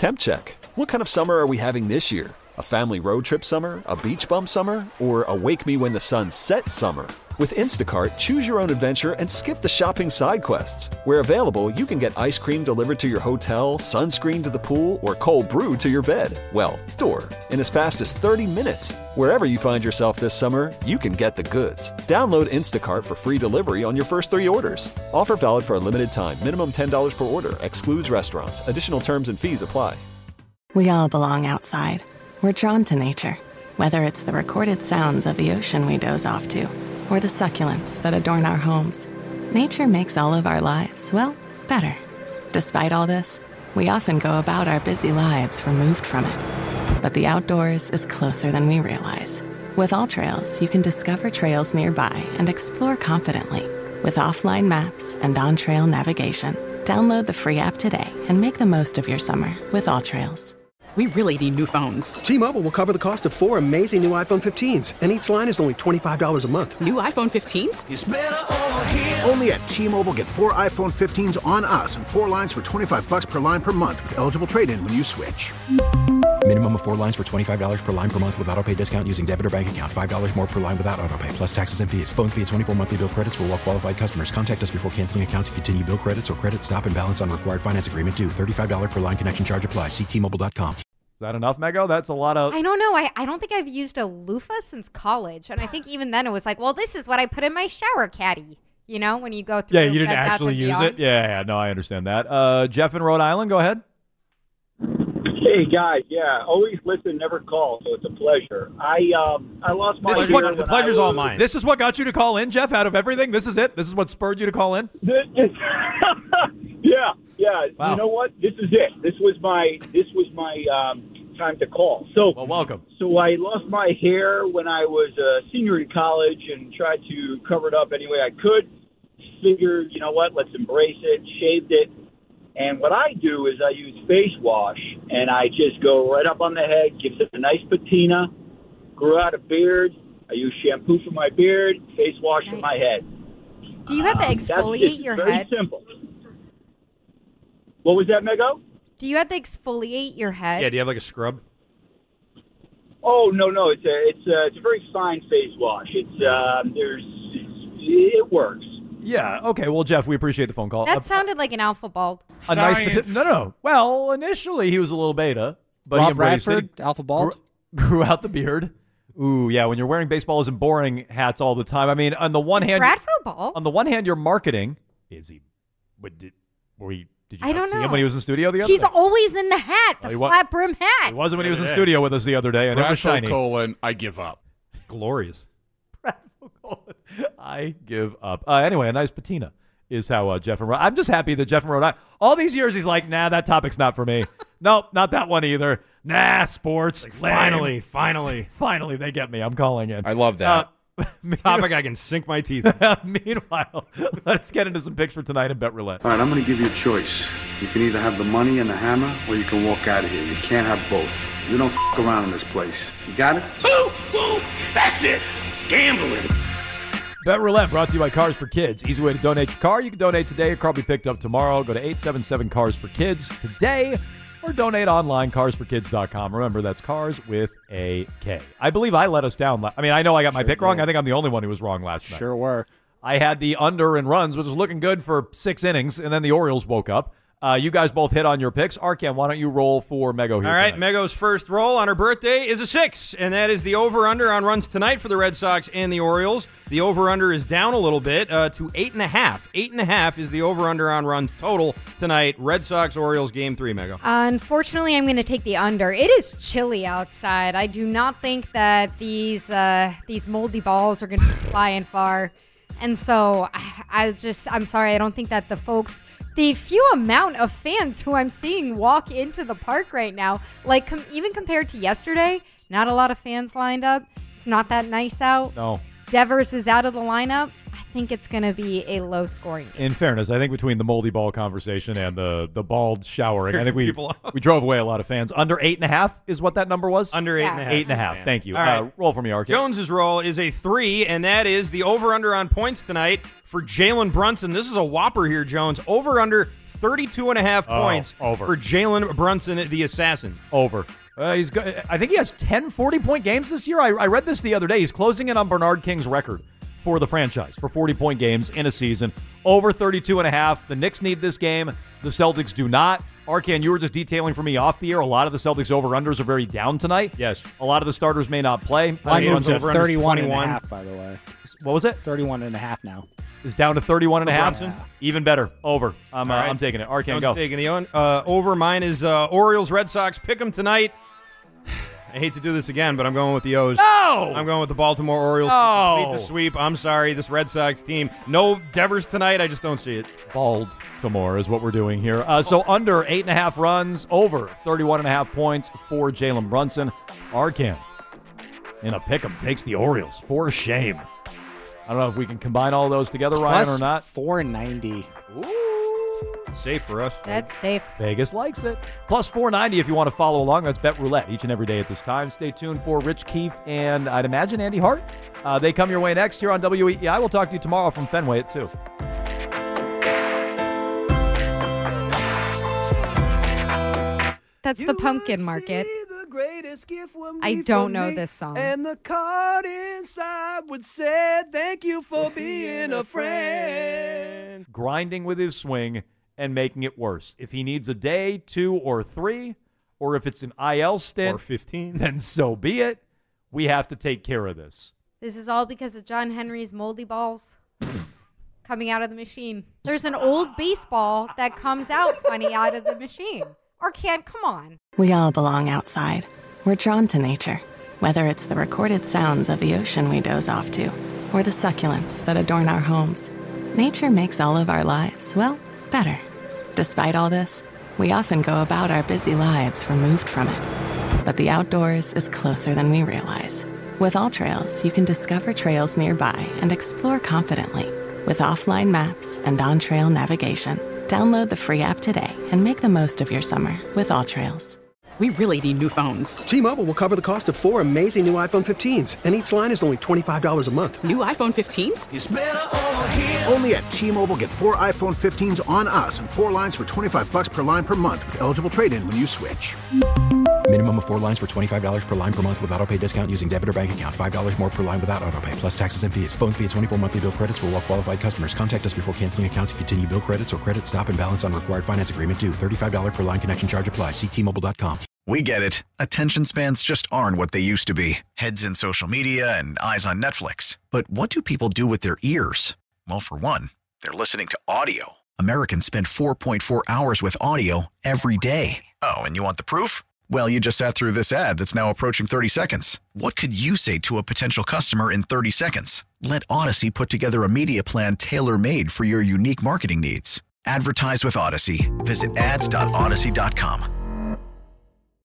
temp check. What kind of summer are we having this year? A family road trip summer? A beach bum summer? Or a wake me when the sun sets summer? With Instacart, choose your own adventure and skip the shopping side quests. Where available, you can get ice cream delivered to your hotel, sunscreen to the pool, or cold brew to your bed. Well, door. In as fast as 30 minutes. Wherever you find yourself this summer, you can get the goods. Download Instacart for free delivery on your first 3 orders. Offer valid for a limited time. Minimum $10 per order. Excludes restaurants. Additional terms and fees apply. We all belong outside. We're drawn to nature. Whether it's the recorded sounds of the ocean we doze off to, or the succulents that adorn our homes. Nature makes all of our lives, well, better. Despite all this, we often go about our busy lives removed from it. But the outdoors is closer than we realize. With AllTrails, you can discover trails nearby and explore confidently. With offline maps and on-trail navigation, download the free app today and make the most of your summer with AllTrails. We really need new phones. T-Mobile will cover the cost of 4 amazing new iPhone 15s, and each line is only $25 a month. New iPhone 15s? It's better over here. Only at T-Mobile, get 4 iPhone 15s on us and 4 lines for $25 per line per month with eligible trade-in when you switch. Minimum of 4 lines for $25 per line per month with autopay discount using debit or bank account. $5 more per line without autopay, plus taxes and fees. Phone fee at 24 monthly bill credits for well-qualified customers. Contact us before canceling account to continue bill credits or credit stop and balance on required finance agreement due. $35 per line connection charge applies. See T-Mobile.com. Is that enough, Mego? That's a lot of... I don't know. I don't think I've used a loofah since college. And I think even then it was like, well, this is what I put in my shower caddy. You know, when you go through... Yeah, you didn't actually use it? Yeah, no, I understand that. Jeff in Rhode Island, go ahead. Hey, guys. Yeah, always listen, never call, so it's a pleasure. I lost my... The pleasure's all mine. This is what got you to call in, Jeff, out of everything? This is it? This is what spurred you to call in? Yeah. Wow. You know what? This is it. This was my time to call. So, well, welcome. So I lost my hair when I was a senior in college and tried to cover it up any way I could. Figured, you know what? Let's embrace it. Shaved it. And what I do is I use face wash, and I just go right up on the head, gives it a nice patina. Grew out a beard. I use shampoo for my beard, face wash for my head. Do you have to exfoliate your head? Very simple. What was that, Mego? Do you have to exfoliate your head? Yeah, do you have like a scrub? Oh, no. It's a very fine face wash. It works. Yeah, okay. Well, Jeff, we appreciate the phone call. That sounded like an alpha bald. A nice no. Well, initially he was a little beta, but Rob he embraced Bradford, it. alpha bald. Grew out the beard. Ooh, yeah. When you're wearing baseballs and boring hats all the time. I mean, on the one hand, Bradford bald. On the one hand, you're marketing. Is he? Did you not see him when he was in studio the other day? He's always in the hat, the flat brim hat. He wasn't when he was in studio with us the other day, and it was shiny. I give up. Glorious. I give up. Anyway, a nice patina is how Jeff and Rhode. I'm just happy that Jeff and Rhode Island, all these years he's like, nah, that topic's not for me. Nope, not that one either. Nah, sports. Like, finally, they get me. I'm calling in. I love that. Topic I can sink my teeth in. Meanwhile, let's get into some picks for tonight in Bet Roulette. All right, I'm going to give you a choice. You can either have the money and the hammer, or you can walk out of here. You can't have both. We don't f*** around in this place. You got it? Boo! That's it. Gambling. Bet Roulette brought to you by Cars for Kids. Easy way to donate your car. You can donate today. Your car will be picked up tomorrow. Go to 877 Cars for Kids today or donate online, carsforkids.com. Remember, that's cars with a K. I believe I let us down. I know I got my pick wrong. I think I'm the only one who was wrong last night. Sure were. I had the under in runs, which was looking good for 6 innings, and then the Orioles woke up. You guys both hit on your picks. Arkan, why don't you roll for Mego here? All right, tonight? Mego's first roll on her birthday is a 6, and that is the over-under on runs tonight for the Red Sox and the Orioles. The over-under is down a little bit to 8.5. 8.5 is the over-under on runs total tonight. Red Sox-Orioles Game 3, Mego. Unfortunately, I'm going to take the under. It is chilly outside. I do not think that these moldy balls are going to be flying far. And so I'm sorry. I don't think that the few amount of fans who I'm seeing walk into the park right now, like even compared to yesterday, not a lot of fans lined up. It's not that nice out. No. Devers is out of the lineup. I think it's going to be a low-scoring game. In fairness, I think between the moldy ball conversation and the bald showering, I think we drove away a lot of fans. Under 8.5 is what that number was? Under 8.5. 8.5. Thank you. All right. Roll for me, Arkin. Jones's roll is a 3, and that is the over-under on points tonight for Jalen Brunson. This is a whopper here, Jones. Over-under 32.5 points over. for Jalen Brunson, the assassin. Over. I think he has 10 40-point games this year. I read this the other day. He's closing in on Bernard King's record for the franchise for 40-point games in a season. Over 32.5. The Knicks need this game. The Celtics do not. Arkan, you were just detailing for me off the air. A lot of the Celtics over-unders are very down tonight. Yes. A lot of the starters may not play. I moved to 31.5, by the way. What was it? 31.5 now. It's down to 31.5. Brunson? Even better. Over. I'm right. taking it. Arkan, Jones go. taking the over. Mine is Orioles, Red Sox. Pick them tonight. I hate to do this again, but I'm going with the O's. No! I'm going with the Baltimore Orioles No! to complete the sweep. I'm sorry, this Red Sox team. No Devers tonight. I just don't see it. Baltimore is what we're doing here. So under 8.5 runs, over 31.5 points for Jalen Brunson. Arkan in a pick'em takes the Orioles for shame. I don't know if we can combine all those together, Ryan, or not. 490. Ooh. Safe for us. That's safe. Vegas likes it. Plus 490 if you want to follow along. That's Bet Roulette each and every day at this time. Stay tuned for Rich Keefe and I'd imagine Andy Hart. They come your way next here on WEEI. We'll talk to you tomorrow from Fenway at 2. That's the Pumpkin Market. I don't know this song. And the card inside would say, thank you for being a friend. Grinding with his swing and making it worse. If he needs a day, 2 or 3, or if it's an IL stint, or 15, then so be it. We have to take care of this. This is all because of John Henry's moldy balls coming out of the machine. There's an old baseball that comes out funny out of the machine. Arkan, come on. We all belong outside. We're drawn to nature, whether it's the recorded sounds of the ocean we doze off to, or the succulents that adorn our homes. Nature makes all of our lives, well, better. Despite all this, we often go about our busy lives removed from it. But the outdoors is closer than we realize. With AllTrails, you can discover trails nearby and explore confidently. With offline maps and on-trail navigation, download the free app today and make the most of your summer with AllTrails. We really need new phones. T-Mobile will cover the cost of 4 amazing new iPhone 15s, and each line is only $25 a month. New iPhone 15s? It's better over here. Only at T-Mobile, get 4 iPhone 15s on us and 4 lines for $25 per line per month with eligible trade-in when you switch. Minimum of 4 lines for $25 per line per month with autopay discount using debit or bank account. $5 more per line without autopay, plus taxes and fees. Phone fee at 24 monthly bill credits for well-qualified customers. Contact us before canceling account to continue bill credits or credit stop and balance on required finance agreement due. $35 per line connection charge applies. See T-Mobile.com. We get it. Attention spans just aren't what they used to be. Heads in social media and eyes on Netflix. But what do people do with their ears? Well, for one, they're listening to audio. Americans spend 4.4 hours with audio every day. Oh, and you want the proof? Well, you just sat through this ad that's now approaching 30 seconds. What could you say to a potential customer in 30 seconds? Let Odyssey put together a media plan tailor-made for your unique marketing needs. Advertise with Odyssey. Visit ads.odyssey.com.